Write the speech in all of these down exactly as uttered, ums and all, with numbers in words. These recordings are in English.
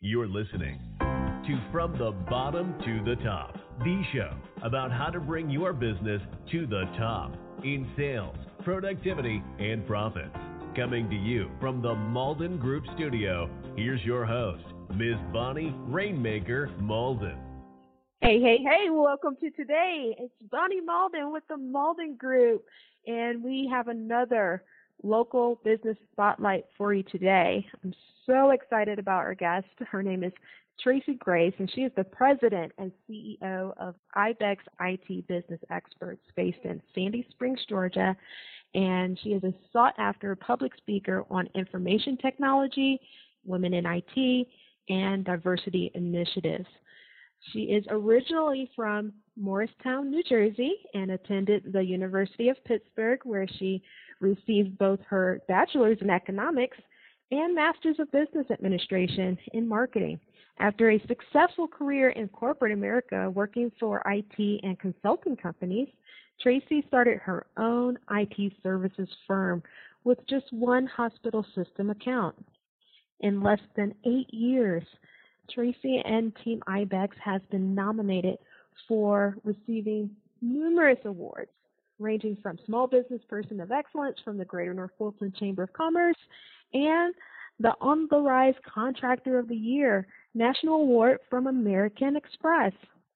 You're listening to From the Bottom to the Top, the show about how to bring your business to the top in sales, productivity, and profits. Coming to you from the Malden Group Studio, here's your host, Miz Bonnie Rainmaker Malden. Hey, hey, hey, welcome to today. It's Bonnie Malden with the Malden Group, and we have another local business spotlight for you today. I'm so excited about our guest. Her name is Tracy Grace, and she is the president and C E O of Ibex I T Business Experts based in Sandy Springs, Georgia, and she is a sought-after public speaker on information technology, women in I T, and diversity initiatives. She is originally from Morristown, New Jersey, and attended the University of Pittsburgh, where she received both her bachelor's in economics and master's of business administration in marketing. After a successful career in corporate America working for I T and consulting companies, Tracy started her own I T services firm with just one hospital system account. In less than eight years, Tracy and Team Ibex has been nominated for receiving numerous awards, ranging from Small Business Person of Excellence from the Greater North Fulton Chamber of Commerce and the On the Rise Contractor of the Year National Award from American Express.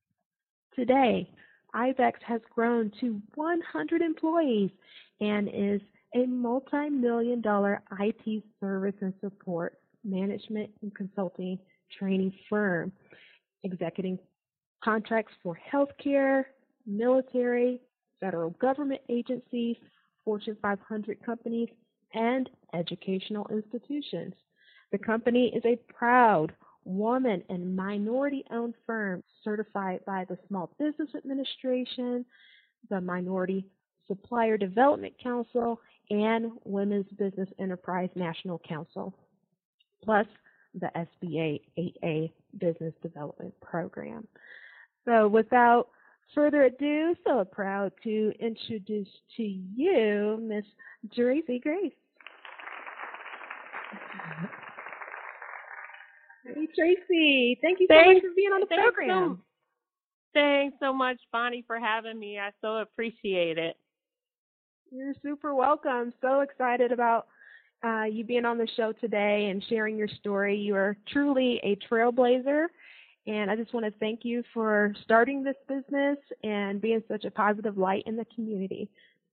Today, Ibex has grown to one hundred employees and is a multi-million dollar I T service and support management and consulting training firm, executing contracts for healthcare, military, federal government agencies, Fortune five hundred companies, and educational institutions. The company is a proud woman and minority-owned firm certified by the Small Business Administration, the Minority Supplier Development Council, and Women's Business Enterprise National Council, plus the S B A eight A Business Development Program. So without further ado, so proud to introduce to you Miss Tracy Grace. Hey, Tracy. Thank you so thanks, much for being on the thanks program. So, thanks so much, Bonnie, for having me. I so appreciate it. You're super welcome. So excited about uh, you being on the show today and sharing your story. You are truly a trailblazer, and I just want to thank you for starting this business and being such a positive light in the community.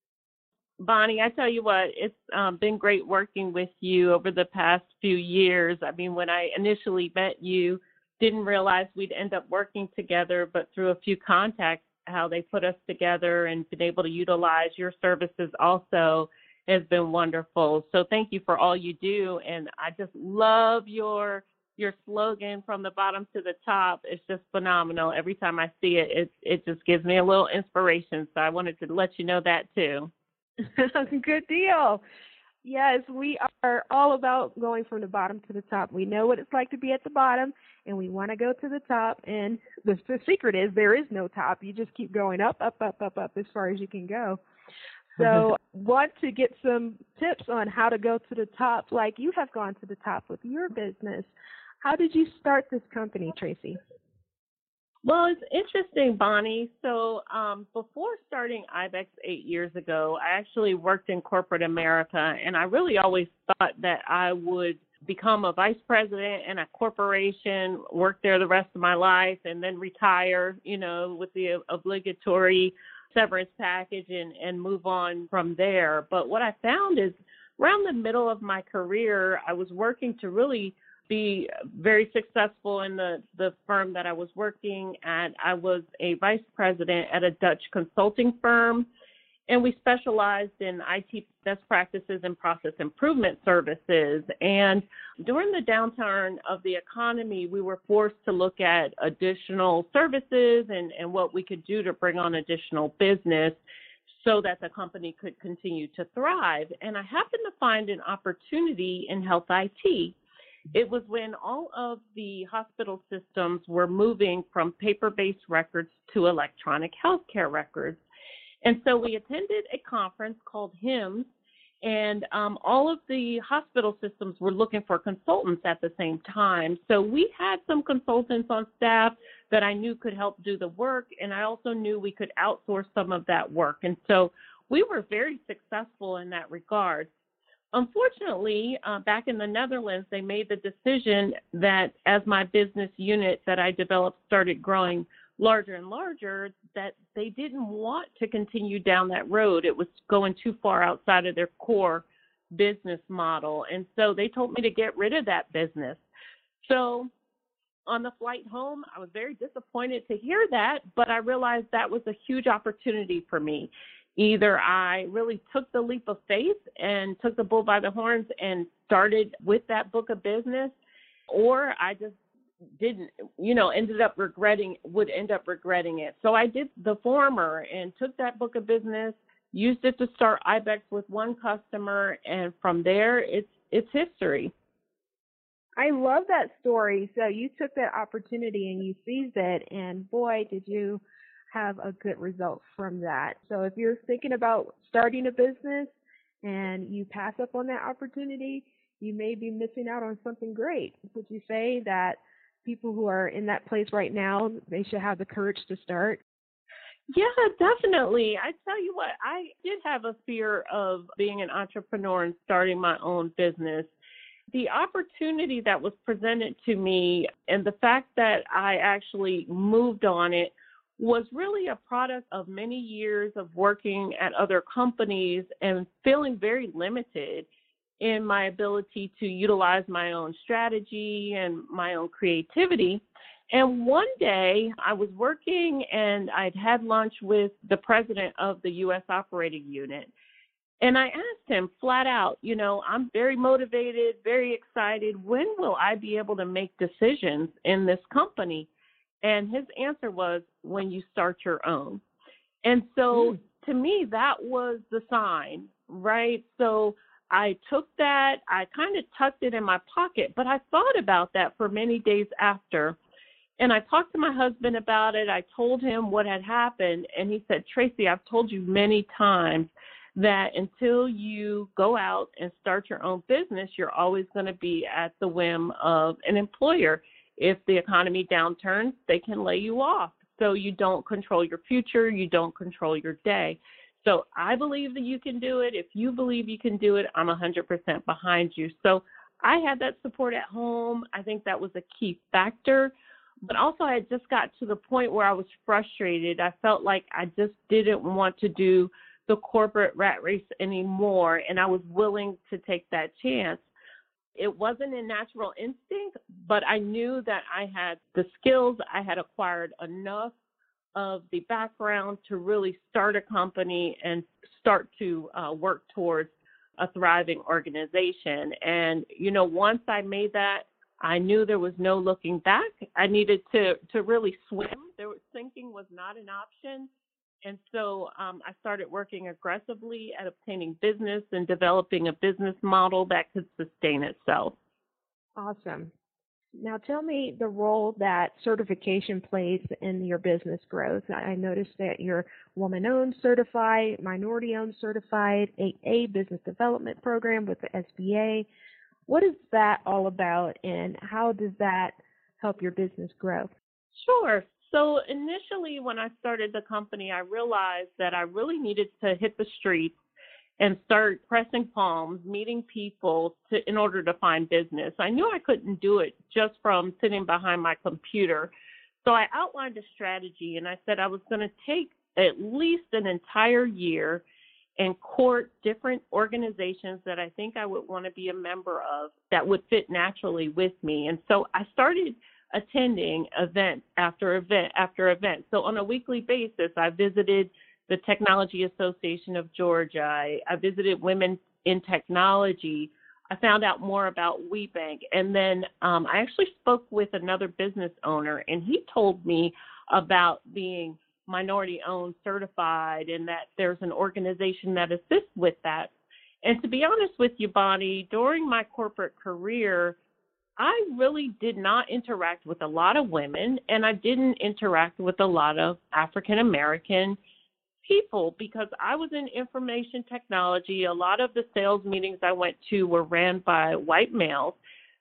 Bonnie, I tell you what, it's um, been great working with you over the past few years. I mean, when I initially met you, didn't realize we'd end up working together, but through a few contacts, how they put us together and been able to utilize your services also has been wonderful. So thank you for all you do. And I just love your your slogan, from the bottom to the top. It's just phenomenal. Every time I see it, it, it just gives me a little inspiration. So I wanted to let you know that too. Good deal. Yes, we are all about going from the bottom to the top. We know what it's like to be at the bottom, and we want to go to the top. And the, the secret is there is no top. You just keep going up, up, up, up, up as far as you can go. So want to get some tips on how to go to the top like you have gone to the top with your business. How did you start this company, Tracy? Well, it's interesting, Bonnie. So um, before starting Ibex eight years ago, I actually worked in corporate America, and I really always thought that I would become a vice president in a corporation, work there the rest of my life, and then retire, you know, with the obligatory severance package and, and move on from there. But what I found is around the middle of my career, I was working to really be very successful in the, the firm that I was working at. I was a vice president at a Dutch consulting firm, and we specialized in I T best practices and process improvement services. And during the downturn of the economy, we were forced to look at additional services and, and what we could do to bring on additional business so that the company could continue to thrive. And I happened to find an opportunity in health I T. It was when all of the hospital systems were moving from paper-based records to electronic healthcare records. And so we attended a conference called HIMSS, And um, all of the hospital systems were looking for consultants at the same time. So we had some consultants on staff that I knew could help do the work, and I also knew we could outsource some of that work. And so we were very successful in that regard. Unfortunately, uh, back in the Netherlands, they made the decision that as my business unit that I developed started growing larger and larger, that they didn't want to continue down that road. It was going too far outside of their core business model. And so they told me to get rid of that business. So on the flight home, I was very disappointed to hear that, but I realized that was a huge opportunity for me. Either I really took the leap of faith and took the bull by the horns and started with that book of business, or I just didn't, you know, ended up regretting, would end up regretting it. So I did the former and took that book of business, used it to start Ibex with one customer, and from there, it's it's history. I love that story. So you took that opportunity and you seized it, and boy, did you have a good result from that. So if you're thinking about starting a business and you pass up on that opportunity, you may be missing out on something great. Would you say that people who are in that place right now, they should have the courage to start? Yeah, definitely. I tell you what, I did have a fear of being an entrepreneur and starting my own business. The opportunity that was presented to me and the fact that I actually moved on it was really a product of many years of working at other companies and feeling very limited in my ability to utilize my own strategy and my own creativity. And one day I was working and I'd had lunch with the president of the U S operating unit. And I asked him flat out, you know, I'm very motivated, very excited. When will I be able to make decisions in this company? And his answer was, when you start your own. And so mm. to me, that was the sign, right? So I took that, I kind of tucked it in my pocket, but I thought about that for many days after. And I talked to my husband about it. I told him what had happened. And he said, Tracy, I've told you many times that until you go out and start your own business, you're always going to be at the whim of an employer. If the economy downturns, they can lay you off. So you don't control your future. You don't control your day. So I believe that you can do it. If you believe you can do it, I'm one hundred percent behind you. So I had that support at home. I think that was a key factor. But also I had just got to the point where I was frustrated. I felt like I just didn't want to do the corporate rat race anymore, and I was willing to take that chance. It wasn't a natural instinct, but I knew that I had the skills. I had acquired enough of the background to really start a company and start to uh, work towards a thriving organization. And, you know, once I made that, I knew there was no looking back. I needed to, to really swim. There was, sinking was not an option. And so um, I started working aggressively at obtaining business and developing a business model that could sustain itself. Awesome. Now tell me the role that certification plays in your business growth. I noticed that you're woman-owned certified, minority-owned certified, eight A business development program with the S B A. What is that all about, and how does that help your business grow? Sure. So initially when I started the company, I realized that I really needed to hit the streets and start pressing palms, meeting people to, in order to find business. I knew I couldn't do it just from sitting behind my computer. So I outlined a strategy, and I said I was going to take at least an entire year and court different organizations that I think I would want to be a member of that would fit naturally with me. And so I started attending event after event after event. So on a weekly basis, I visited the Technology Association of Georgia. I, I visited Women in Technology. I found out more about WeBank. And then um, I actually spoke with another business owner, and he told me about being minority-owned certified and that there's an organization that assists with that. And to be honest with you, Bonnie, during my corporate career, I really did not interact with a lot of women, and I didn't interact with a lot of African American people because I was in information technology. A lot of the sales meetings I went to were ran by white males.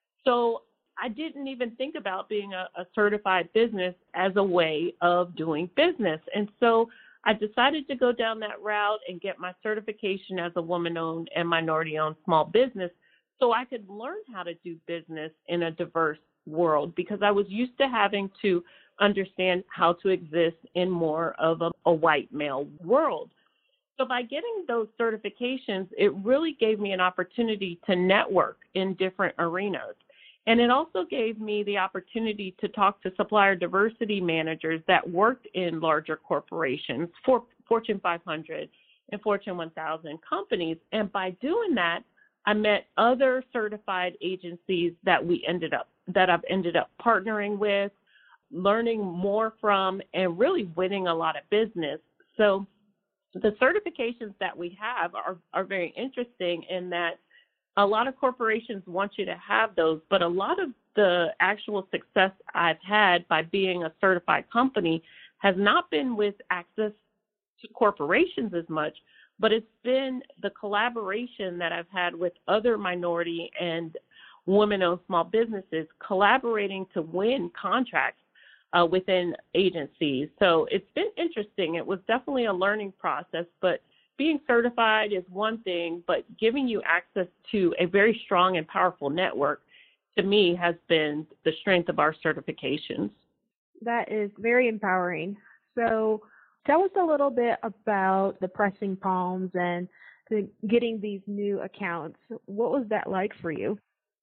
So I didn't even think about being a, a certified business as a way of doing business. And so I decided to go down that route and get my certification as a woman-owned and minority-owned small business so I could learn how to do business in a diverse world because I was used to having to understand how to exist in more of a, a white male world. So by getting those certifications, it really gave me an opportunity to network in different arenas. And it also gave me the opportunity to talk to supplier diversity managers that worked in larger corporations, for Fortune five hundred and Fortune one thousand companies. And by doing that, I met other certified agencies that we ended up, that I've ended up partnering with, learning more from, and really winning a lot of business. So the certifications that we have are, are very interesting in that a lot of corporations want you to have those, but a lot of the actual success I've had by being a certified company has not been with access to corporations as much, but it's been the collaboration that I've had with other minority and women-owned small businesses collaborating to win contracts uh, within agencies. So it's been interesting. It was definitely a learning process, but being certified is one thing, but giving you access to a very strong and powerful network, to me, has been the strength of our certifications. That is very empowering. So tell us a little bit about the pressing palms and the, getting these new accounts. What was that like for you?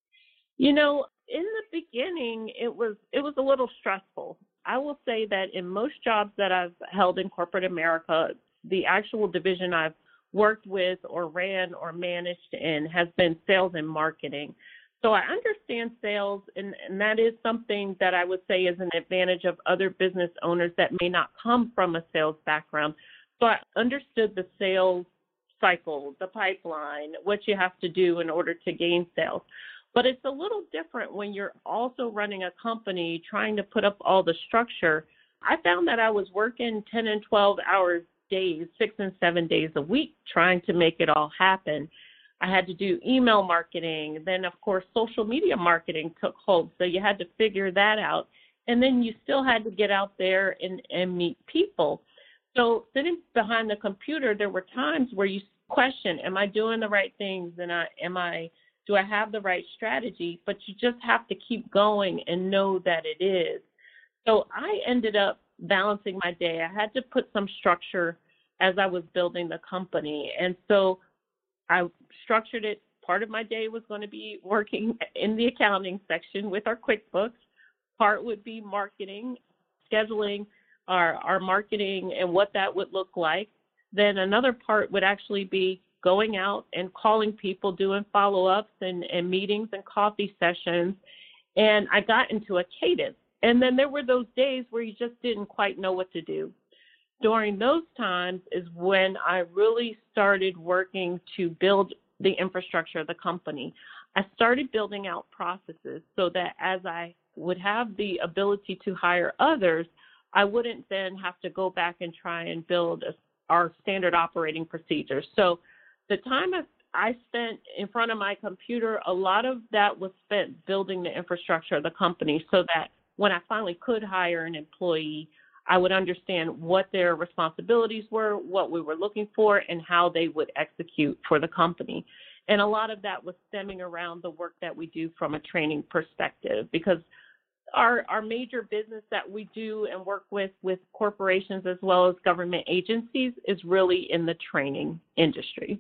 You know, in the beginning, it was it was a little stressful. I will say that in most jobs that I've held in corporate America, the actual division I've worked with or ran or managed in has been sales and marketing. So I understand sales, and, and that is something that I would say is an advantage of other business owners that may not come from a sales background. So I understood the sales cycle, the pipeline, what you have to do in order to gain sales. But it's a little different when you're also running a company, trying to put up all the structure. I found that I was working ten and twelve hours days, six and seven days a week, trying to make it all happen. I had to do email marketing. Then, of course, social media marketing took hold. So you had to figure that out. And then you still had to get out there and, and meet people. So sitting behind the computer, there were times where you question, am I doing the right things? And I, am I, do I have the right strategy? But you just have to keep going and know that it is. So I ended up balancing my day. I had to put some structure as I was building the company. And so I structured it. Part of my day was going to be working in the accounting section with our QuickBooks. Part would be marketing, scheduling our, our marketing and what that would look like. Then another part would actually be going out and calling people, doing follow-ups and, and meetings and coffee sessions. And I got into a cadence. And then there were those days where you just didn't quite know what to do. During those times is when I really started working to build the infrastructure of the company. I started building out processes so that as I would have the ability to hire others, I wouldn't then have to go back and try and build a, our standard operating procedures. So the time I, I spent in front of my computer, a lot of that was spent building the infrastructure of the company so that when I finally could hire an employee, I would understand what their responsibilities were, what we were looking for, and how they would execute for the company. And a lot of that was stemming around the work that we do from a training perspective, because our, our major business that we do and work with with corporations as well as government agencies is really in the training industry.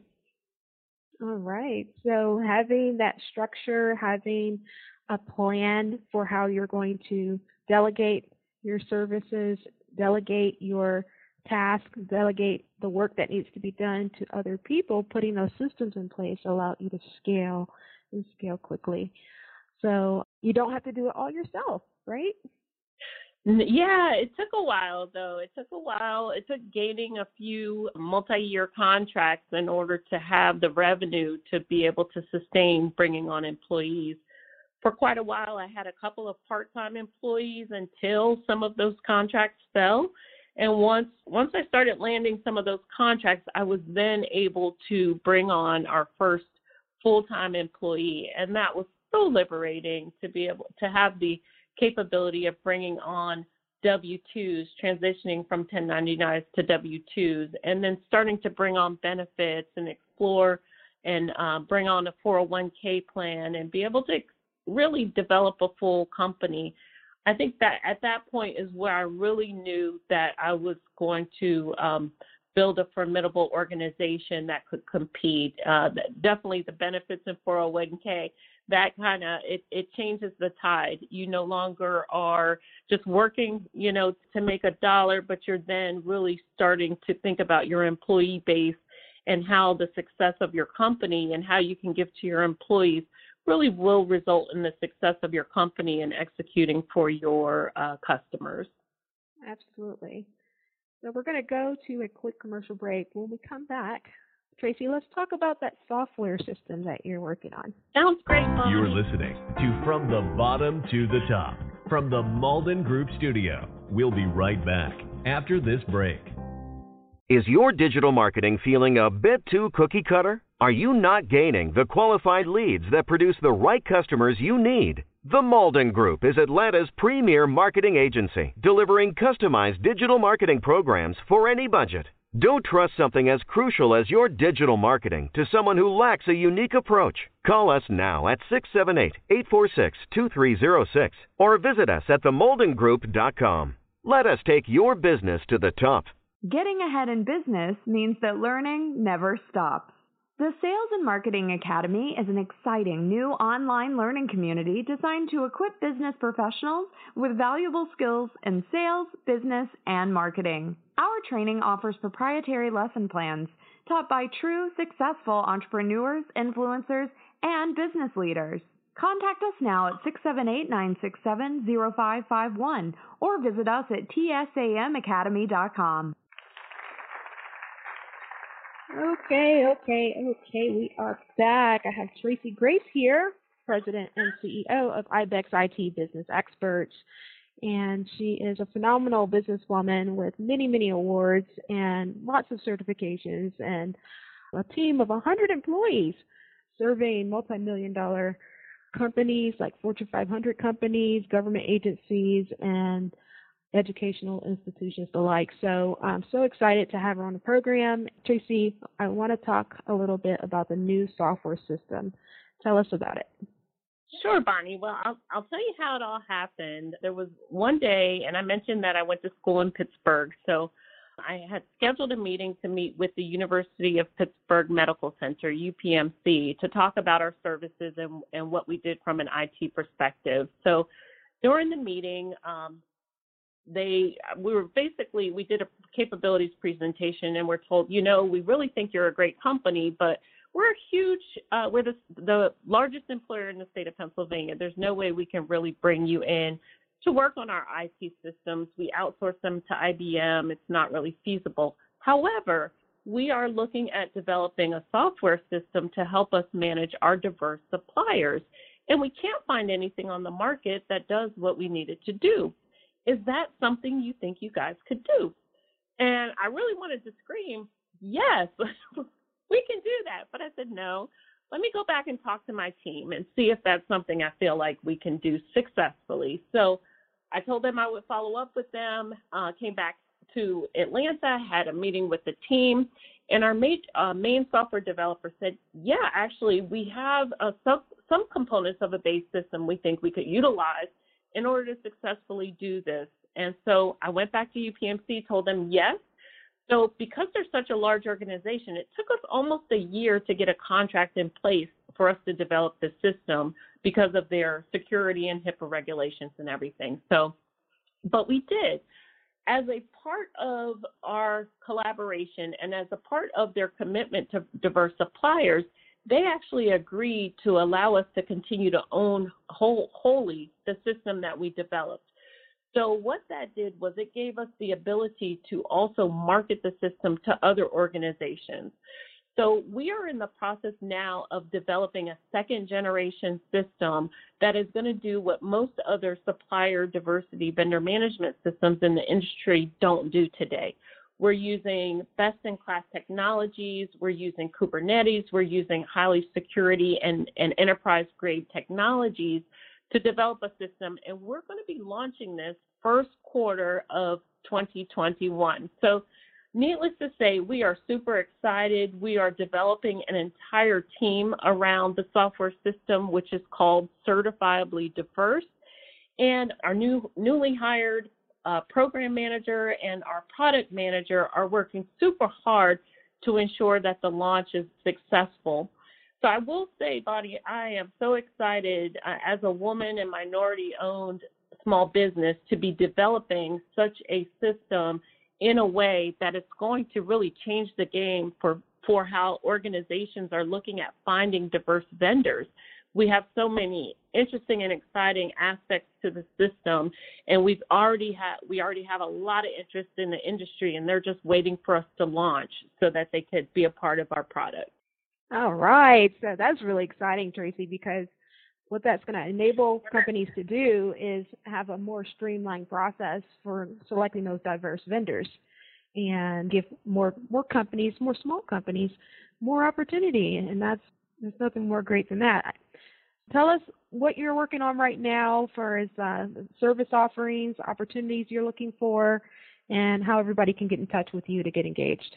All right. So having that structure, having a plan for how you're going to delegate your services, delegate your tasks, delegate the work that needs to be done to other people, putting those systems in place allow you to scale and scale quickly. So you don't have to do it all yourself, right? Yeah, it took a while, though. It took a while. It took gaining a few multi-year contracts in order to have the revenue to be able to sustain bringing on employees. For quite a while, I had a couple of part-time employees until some of those contracts fell. And once once I started landing some of those contracts, I was then able to bring on our first full-time employee. And that was so liberating to be able to have the capability of bringing on W two's, transitioning from ten ninety-nines to W two's, and then starting to bring on benefits and explore and uh, bring on a four oh one k plan and be able to really develop a full company. I think that at that point is where I really knew that I was going to um, build a formidable organization that could compete. Uh, definitely the benefits in four oh one k, that kind of, it, it changes the tide. You no longer are just working, you know, to make a dollar, but you're then really starting to think about your employee base and how the success of your company and how you can give to your employees really will result in the success of your company and executing for your uh, customers. Absolutely. So we're going to go to a quick commercial break. When we come back, Tracy, let's talk about that software system that you're working on. Sounds great, Bonnie. You're listening to From the Bottom to the Top from the Malden Group Studio. We'll be right back after this break. Is your digital marketing feeling a bit too cookie cutter? Are you not gaining the qualified leads that produce the right customers you need? The Malden Group is Atlanta's premier marketing agency, delivering customized digital marketing programs for any budget. Don't trust something as crucial as your digital marketing to someone who lacks a unique approach. Call us now at six seven eight, eight four six, two three zero six or visit us at the malden group dot com. Let us take your business to the top. Getting ahead in business means that learning never stops. The Sales and Marketing Academy is an exciting new online learning community designed to equip business professionals with valuable skills in sales, business, and marketing. Our training offers proprietary lesson plans taught by true, successful entrepreneurs, influencers, and business leaders. Contact us now at six seven eight, nine six seven, zero five five one or visit us at t s a m academy dot com. Okay, okay, okay. We are back. I have Tracy Grace here, President and C E O of Ibex I T Business Experts. And she is a phenomenal businesswoman with many, many awards and lots of certifications and a team of one hundred employees serving multi-million dollar companies like Fortune five hundred companies, government agencies, and educational institutions alike. So I'm so excited to have her on the program. Tracy, I want to talk a little bit about the new software system. Tell us about it. Sure, Bonnie. Well, I'll, I'll tell you how it all happened. There was one day, and I mentioned that I went to school in Pittsburgh. So I had scheduled a meeting to meet with the University of Pittsburgh Medical Center, U P M C, to talk about our services and, and what we did from an I T perspective. So during the meeting, um, they we were basically, we did a capabilities presentation and we're told, you know, we really think you're a great company, but we're a huge, uh, we're the, the largest employer in the state of Pennsylvania. There's no way we can really bring you in to work on our I T systems. We outsource them to I B M. It's not really feasible. However, we are looking at developing a software system to help us manage our diverse suppliers. And we can't find anything on the market that does what we needed to do. Is that something you think you guys could do? And I really wanted to scream, yes, we can do that. But I said, no, let me go back and talk to my team and see if that's something I feel like we can do successfully. So I told them I would follow up with them, uh, came back to Atlanta, had a meeting with the team, and our main, uh, main software developer said, yeah, actually, we have uh, some, some components of a base system we think we could utilize in order to successfully do this. And so I went back to U P M C, told them yes. So because they're such a large organization, it took us almost a year to get a contract in place for us to develop the system because of their security and HIPAA regulations and everything. So, but we did. As a part of our collaboration and as a part of their commitment to diverse suppliers, they actually agreed to allow us to continue to own whole, wholly the system that we developed. So what that did was it gave us the ability to also market the system to other organizations. So we are in the process now of developing a second generation system that is going to do what most other supplier diversity vendor management systems in the industry don't do today. We're using best-in-class technologies. We're using Kubernetes. We're using highly security and, and enterprise-grade technologies to develop a system, and we're going to be launching this first quarter of twenty twenty-one. So needless to say, we are super excited. We are developing an entire team around the software system, which is called Certifiably Diverse, and our new newly hired Uh, program manager and our product manager are working super hard to ensure that the launch is successful. So I will say, Bonnie, I am so excited uh, as a woman and minority-owned small business to be developing such a system in a way that it's going to really change the game for, for how organizations are looking at finding diverse vendors. We have so many interesting and exciting aspects to the system, and we've already had we already have a lot of interest in the industry, and they're just waiting for us to launch so that they could be a part of our product. All right, so that's really exciting, Tracy, because what that's going to enable companies to do is have a more streamlined process for selecting those diverse vendors, and give more more companies, more small companies, more opportunity, and that's there's nothing more great than that. Tell us what you're working on right now for as uh, service offerings, opportunities you're looking for, and how everybody can get in touch with you to get engaged.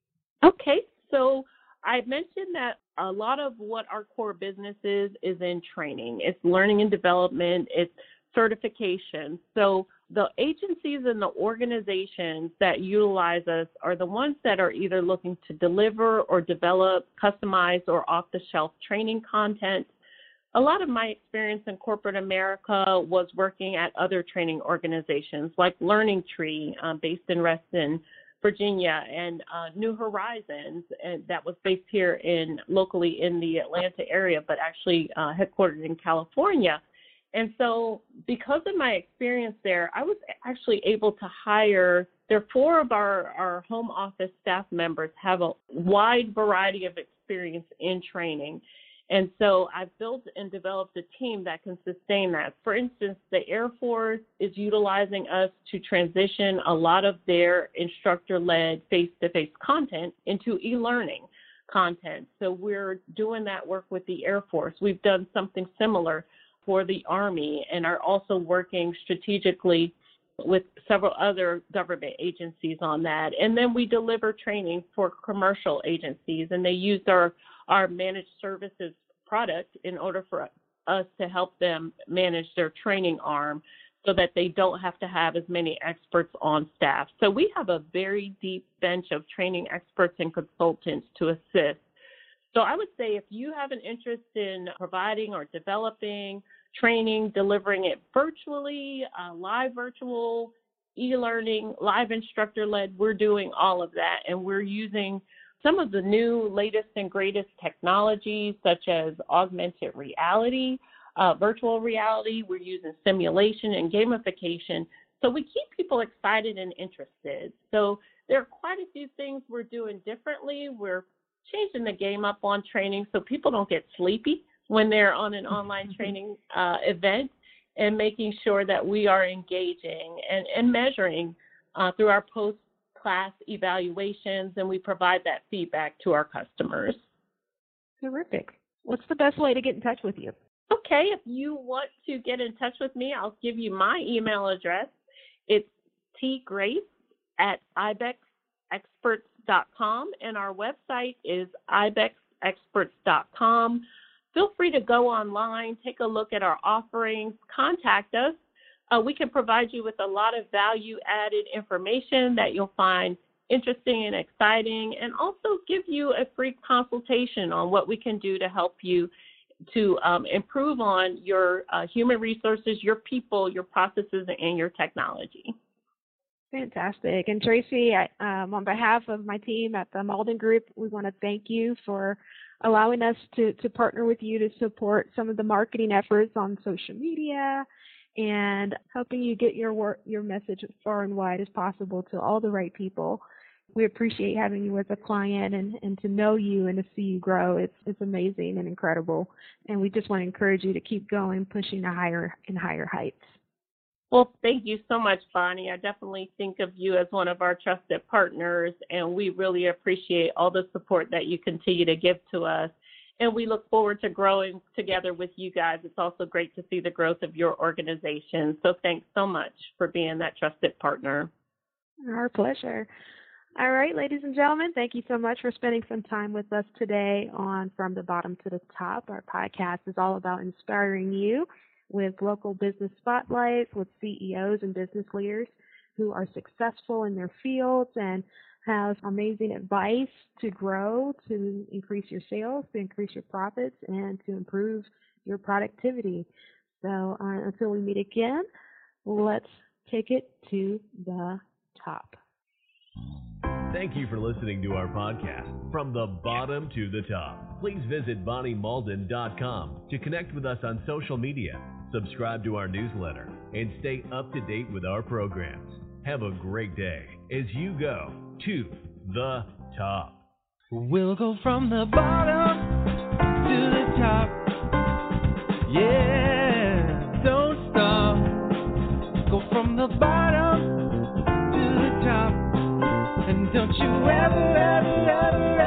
Okay, so I mentioned that a lot of what our core business is is in training. It's learning and development. It's certification. So the agencies and the organizations that utilize us are the ones that are either looking to deliver or develop customized or off-the-shelf training content. A lot of my experience in corporate America was working at other training organizations like Learning Tree, uh, based in Reston, Virginia, and uh, New Horizons, and that was based here in locally in the Atlanta area, but actually uh, headquartered in California. And so because of my experience there, I was actually able to hire, there are four of our, our home office staff members have a wide variety of experience in training. And so I've built and developed a team that can sustain that. For instance, the Air Force is utilizing us to transition a lot of their instructor-led face-to-face content into e-learning content. So we're doing that work with the Air Force. We've done something similar for the Army and are also working strategically with several other government agencies on that. And then we deliver training for commercial agencies, and they use our our managed services product in order for us to help them manage their training arm so that they don't have to have as many experts on staff. So we have a very deep bench of training experts and consultants to assist. So I would say if you have an interest in providing or developing training, delivering it virtually, uh, live virtual, e-learning, live instructor-led, we're doing all of that, and we're using some of the new latest and greatest technologies such as augmented reality, uh, virtual reality. We're using simulation and gamification. So we keep people excited and interested. So there are quite a few things we're doing differently. We're changing the game up on training so people don't get sleepy when they're on an online training uh, event, and making sure that we are engaging and, and measuring uh, through our post class evaluations, and we provide that feedback to our customers. Terrific. What's the best way to get in touch with you? Okay, if you want to get in touch with me, I'll give you my email address. It's tgrace at ibex experts dot com, and our website is ibex experts dot com. Feel free to go online, take a look at our offerings, contact us. Uh, we can provide you with a lot of value-added information that you'll find interesting and exciting, and also give you a free consultation on what we can do to help you to um, improve on your uh, human resources, your people, your processes, and your technology. Fantastic. And Tracy, I, um, on behalf of my team at the Malden Group, we want to thank you for allowing us to, to partner with you to support some of the marketing efforts on social media and helping you get your work, your message as far and wide as possible to all the right people. we appreciate having you as a client and, and to know you and to see you grow. It's it's amazing and incredible. And we just want to encourage you to keep going, pushing to higher and higher heights. Well, thank you so much, Bonnie. I definitely think of you as one of our trusted partners, and we really appreciate all the support that you continue to give to us. And we look forward to growing together with you guys. It's also great to see the growth of your organization. So thanks so much for being that trusted partner. Our pleasure. All right, ladies and gentlemen, thank you so much for spending some time with us today on From the Bottom to the Top. Our podcast is all about inspiring you with local business spotlights with C E Os and business leaders who are successful in their fields and have amazing advice to grow, to increase your sales, to increase your profits, and to improve your productivity. So uh, until we meet again, let's take it to the top. Thank you for listening to our podcast, From the Bottom to the Top. Please visit bonnie malden dot com to connect with us on social media, subscribe to our newsletter, and stay up to date with our programs. Have a great day as you go to the top. We'll go from the bottom to the top. Yeah, don't stop. Go from the bottom to the top. And don't you ever, ever, ever, ever